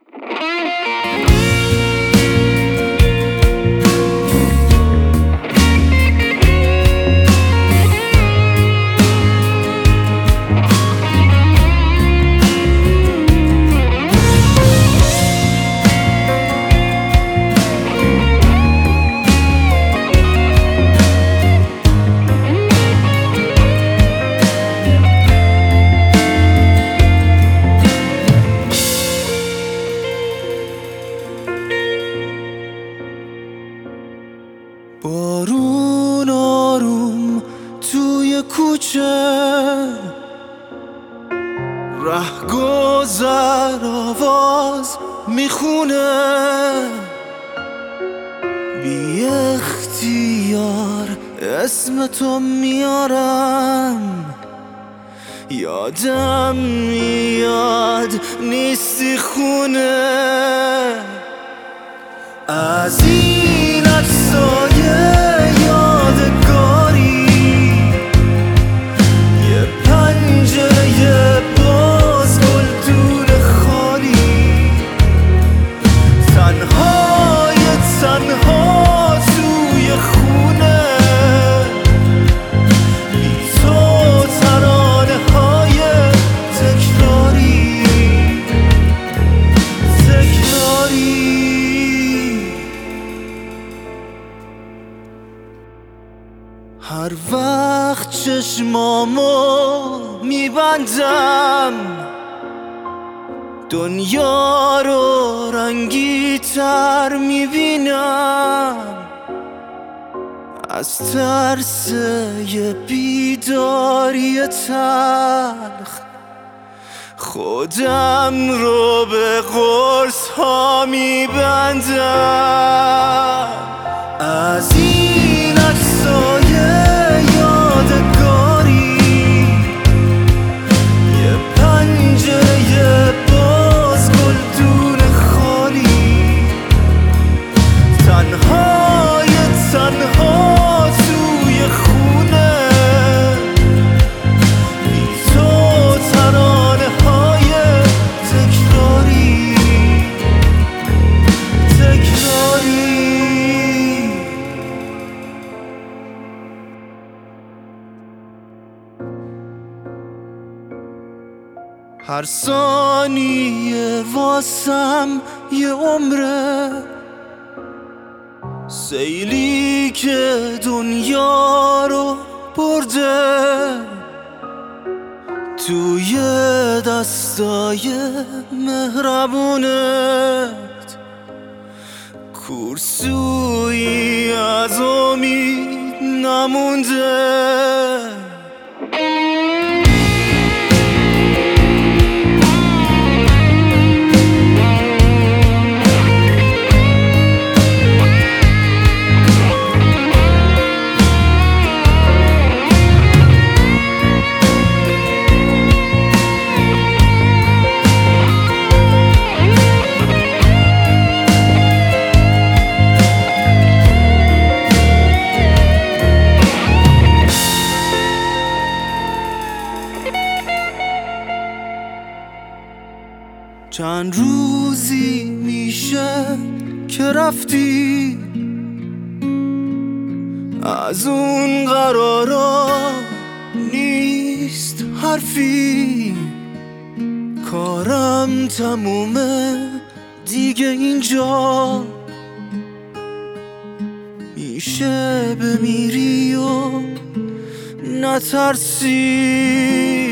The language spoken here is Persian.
بارون آروم توی کوچه، رهگذر آواز میخونه، بی اختیار اسم تو میارم، یادم میاد نیستی خونه. از این عکسای یادگاری یه پنجره باز، گلدون خالی، تنها توی خونه، بی تو ترانه های تکراری. هر وقت چشمامو میبندم، دنیا رو رنگی تر میبینم، از ترس یه بیداری تلخ خودم رو به قرص ها میبندم. از این عکسای یادگاری یه پنجره باز، گلدون خالی، تنها توی خونه، بی تو ترانه های تکراری. هر ثانیه واسم یه عمره، سیلی که دنیا رو برده، توی دستای مهربونت کورسویی از امید نمونده. چند روزی میشه که رفتی، از اون قرارا نیست حرفی، کارم تمومه دیگه اینجا، میشه بمیری و نترسی.